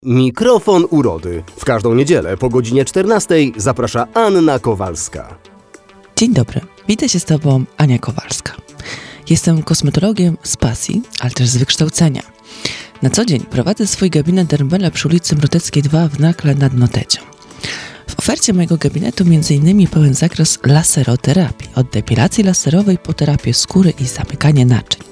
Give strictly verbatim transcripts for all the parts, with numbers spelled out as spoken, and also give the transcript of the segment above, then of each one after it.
Mikrofon urody. W każdą niedzielę po godzinie czternastej zaprasza Anna Kowalska. Dzień dobry, witam się z Tobą, Ania Kowalska. Jestem kosmetologiem z pasji, ale też z wykształcenia. Na co dzień prowadzę swój gabinet Dermbella przy ulicy Mroteckiej dwa w Nakle nad Notecią. W ofercie mojego gabinetu m.in. pełen zakres laseroterapii, od depilacji laserowej po terapię skóry i zamykanie naczyń.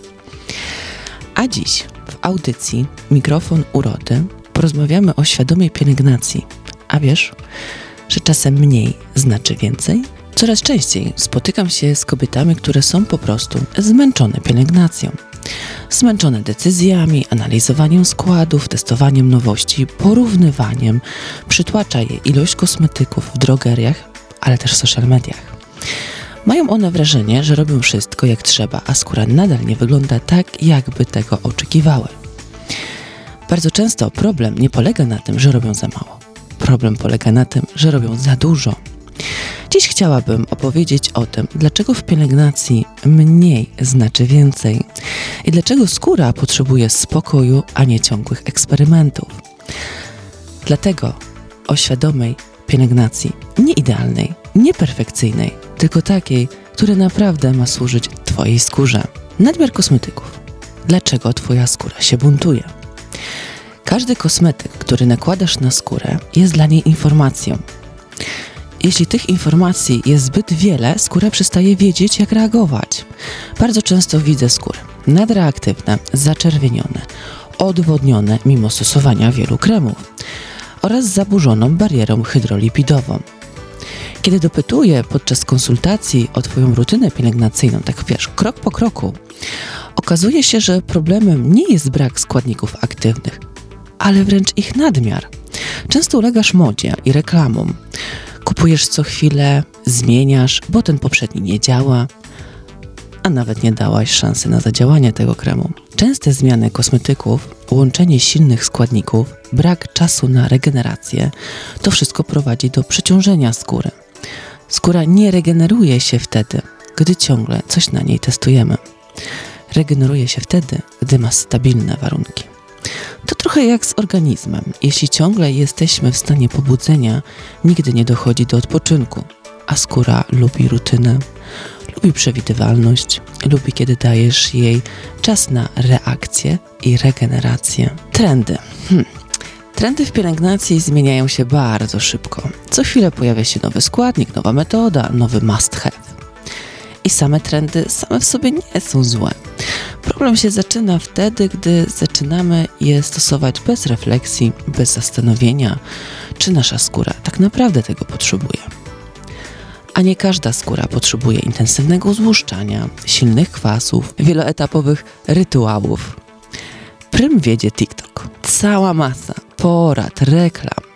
A dziś w audycji Mikrofon urody porozmawiamy o świadomej pielęgnacji. A wiesz, że czasem mniej znaczy więcej? Coraz częściej spotykam się z kobietami, które są po prostu zmęczone pielęgnacją. Zmęczone decyzjami, analizowaniem składów, testowaniem nowości, porównywaniem. Przytłacza je ilość kosmetyków w drogeriach, ale też w social mediach. Mają one wrażenie, że robią wszystko jak trzeba, a skóra nadal nie wygląda tak, jakby tego oczekiwały. Bardzo często problem nie polega na tym, że robią za mało. Problem polega na tym, że robią za dużo. Dziś chciałabym opowiedzieć o tym, dlaczego w pielęgnacji mniej znaczy więcej i dlaczego skóra potrzebuje spokoju, a nie ciągłych eksperymentów. Dlatego o świadomej pielęgnacji, nie idealnej, nie perfekcyjnej, tylko takiej, która naprawdę ma służyć Twojej skórze. Nadmiar kosmetyków. Dlaczego Twoja skóra się buntuje? Każdy kosmetyk, który nakładasz na skórę, jest dla niej informacją. Jeśli tych informacji jest zbyt wiele, skóra przestaje wiedzieć, jak reagować. Bardzo często widzę skóry nadreaktywne, zaczerwienione, odwodnione mimo stosowania wielu kremów oraz z zaburzoną barierą hydrolipidową. Kiedy dopytuję podczas konsultacji o Twoją rutynę pielęgnacyjną, tak wiesz, krok po kroku, okazuje się, że problemem nie jest brak składników aktywnych, ale wręcz ich nadmiar. Często ulegasz modzie i reklamom. Kupujesz co chwilę, zmieniasz, bo ten poprzedni nie działa, a nawet nie dałaś szansy na zadziałanie tego kremu. Częste zmiany kosmetyków, łączenie silnych składników, brak czasu na regenerację, to wszystko prowadzi do przeciążenia skóry. Skóra nie regeneruje się wtedy, gdy ciągle coś na niej testujemy. Regeneruje się wtedy, gdy ma stabilne warunki. To trochę jak z organizmem. Jeśli ciągle jesteśmy w stanie pobudzenia, nigdy nie dochodzi do odpoczynku, a skóra lubi rutynę, lubi przewidywalność, lubi kiedy dajesz jej czas na reakcję i regenerację. Trendy. Hmm. Trendy w pielęgnacji zmieniają się bardzo szybko. Co chwilę pojawia się nowy składnik, nowa metoda, nowy must have. I same trendy same w sobie nie są złe. Problem się zaczyna wtedy, gdy zaczynamy je stosować bez refleksji, bez zastanowienia, czy nasza skóra tak naprawdę tego potrzebuje. A nie każda skóra potrzebuje intensywnego złuszczania, silnych kwasów, wieloetapowych rytuałów. Prym wiedzie TikTok. Cała masa porad, reklam.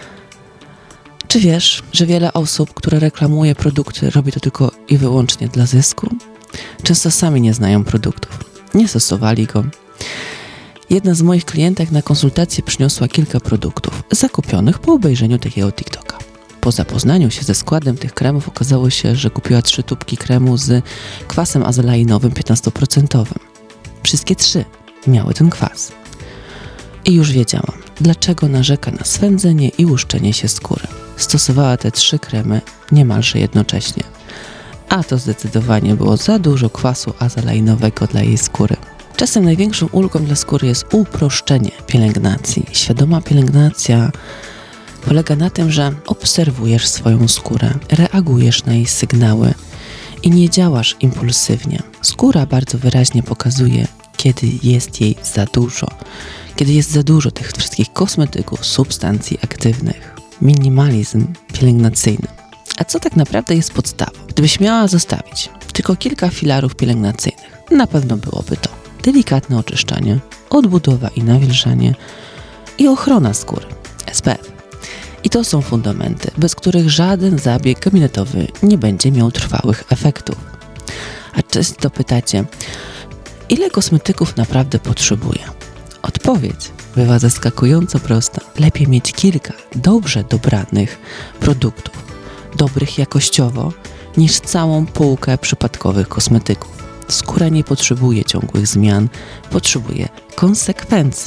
Czy wiesz, że wiele osób, które reklamuje produkty, robi to tylko i wyłącznie dla zysku? Często sami nie znają produktów, nie stosowali go. Jedna z moich klientek na konsultację przyniosła kilka produktów zakupionych po obejrzeniu takiego TikToka. Po zapoznaniu się ze składem tych kremów okazało się, że kupiła trzy tubki kremu z kwasem azelainowym piętnaście procent. Wszystkie trzy miały ten kwas. I już wiedziałam, dlaczego narzeka na swędzenie i łuszczenie się skóry. Stosowała te trzy kremy niemalże jednocześnie. A to zdecydowanie było za dużo kwasu azelainowego dla jej skóry. Czasem największą ulgą dla skóry jest uproszczenie pielęgnacji. Świadoma pielęgnacja polega na tym, że obserwujesz swoją skórę, reagujesz na jej sygnały i nie działasz impulsywnie. Skóra bardzo wyraźnie pokazuje, kiedy jest jej za dużo. Kiedy jest za dużo tych wszystkich kosmetyków, substancji aktywnych. Minimalizm pielęgnacyjny. A co tak naprawdę jest podstawą? Gdybyś miała zostawić tylko kilka filarów pielęgnacyjnych, na pewno byłoby to delikatne oczyszczanie, odbudowa i nawilżanie i ochrona skóry, S P F. I to są fundamenty, bez których żaden zabieg gabinetowy nie będzie miał trwałych efektów. A często pytacie, ile kosmetyków naprawdę potrzebuję? Odpowiedź bywa zaskakująco prosta. Lepiej mieć kilka dobrze dobranych produktów, dobrych jakościowo, niż całą półkę przypadkowych kosmetyków. Skóra nie potrzebuje ciągłych zmian, potrzebuje konsekwencji.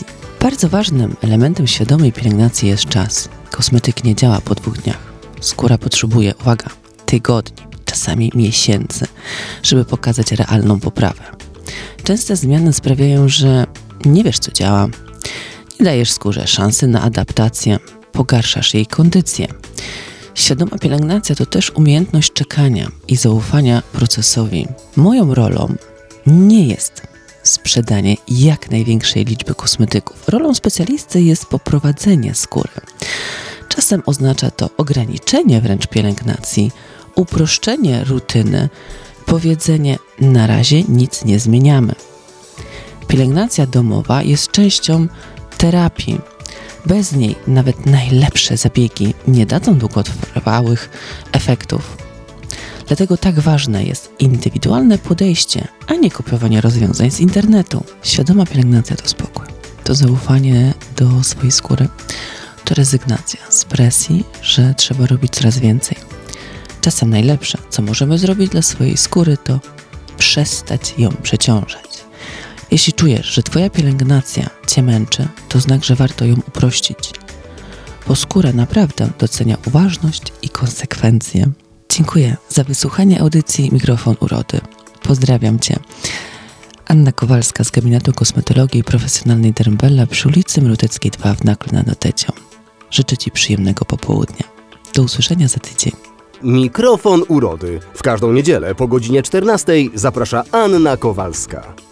Bardzo ważnym elementem świadomej pielęgnacji jest czas. Kosmetyk nie działa po dwóch dniach. Skóra potrzebuje, uwaga, tygodni, czasami miesięcy, żeby pokazać realną poprawę. Częste zmiany sprawiają, że nie wiesz, co działa, nie dajesz skórze szansy na adaptację, pogarszasz jej kondycję. Świadoma pielęgnacja to też umiejętność czekania i zaufania procesowi. Moją rolą nie jest sprzedanie jak największej liczby kosmetyków. Rolą specjalisty jest poprowadzenie skóry. Czasem oznacza to ograniczenie wręcz pielęgnacji, uproszczenie rutyny, powiedzenie na razie nic nie zmieniamy. Pielęgnacja domowa jest częścią terapii. Bez niej nawet najlepsze zabiegi nie dadzą długotrwałych efektów. Dlatego tak ważne jest indywidualne podejście, a nie kopiowanie rozwiązań z internetu. Świadoma pielęgnacja to spokój, to zaufanie do swojej skóry, to rezygnacja z presji, że trzeba robić coraz więcej. Czasem najlepsze, co możemy zrobić dla swojej skóry, to przestać ją przeciążać. Jeśli czujesz, że Twoja pielęgnacja Cię męczy, to znak, że warto ją uprościć, bo skóra naprawdę docenia uważność i konsekwencje. Dziękuję za wysłuchanie audycji Mikrofon Urody. Pozdrawiam Cię. Anna Kowalska z Gabinetu Kosmetologii i Profesjonalnej Dermbella przy ulicy Mruteckiej dwa w Nakle nad Otecią. Życzę Ci przyjemnego popołudnia. Do usłyszenia za tydzień. Mikrofon Urody. W każdą niedzielę po godzinie czternastej zaprasza Anna Kowalska.